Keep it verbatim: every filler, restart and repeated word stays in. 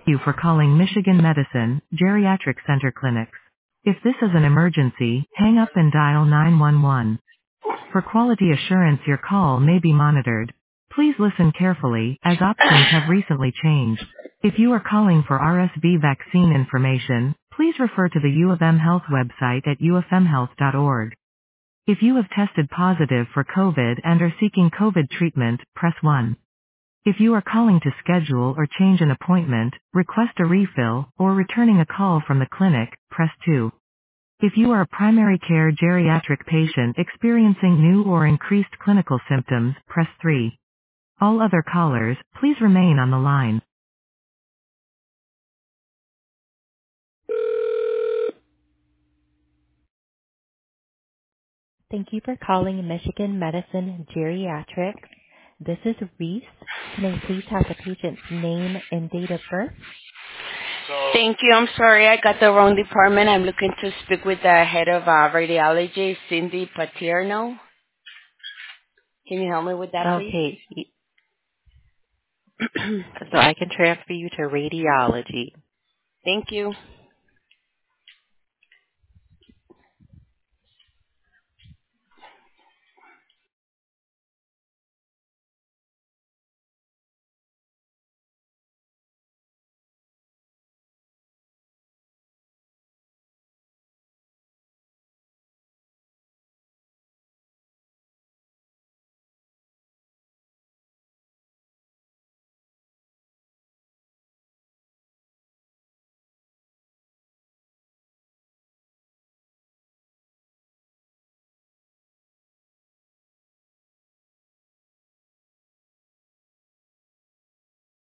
you for calling Michigan Medicine Geriatric Center Clinics. If this is an emergency, hang up and dial nine one one. For quality assurance, your call may be monitored. Please listen carefully, as options have recently changed. If you are calling for R S V vaccine information, please refer to the U of M Health website at u f m health dot org. If you have tested positive for COVID and are seeking COVID treatment, press one. If you are calling to schedule or change an appointment, request a refill, or returning a call from the clinic, press two. If you are a primary care geriatric patient experiencing new or increased clinical symptoms, press three. All other callers, please remain on the line. Thank you for calling Michigan Medicine Geriatrics. This is Reese. Can I please have the patient's name and date of birth? Thank you. I'm sorry, I got the wrong department. I'm looking to speak with the head of uh, radiology, Cindy Paterno. Can you help me with that, please? Okay, so I can transfer you to radiology. Thank you.